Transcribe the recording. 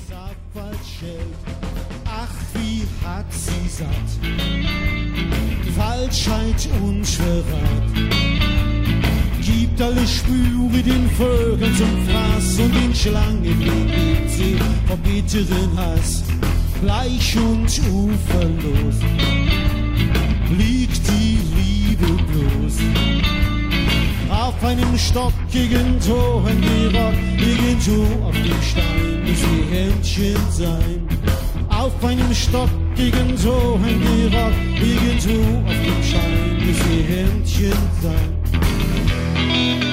Ach, wie hat sie satt, Falschheit und Verrat. Gibt alle Spüre den Vögeln zum Fraß und den Schlangen gibt sie vom bitteren Hass. Bleich und uferlos liegt die Liebe bloß. Auf einem stockigen Tor ein Gerock, irgendwo auf dem Stein muss ihr Händchen sein. Auf einem stockigen Tor ein Gerock, irgendwo auf dem Stein muss ihr Händchen sein.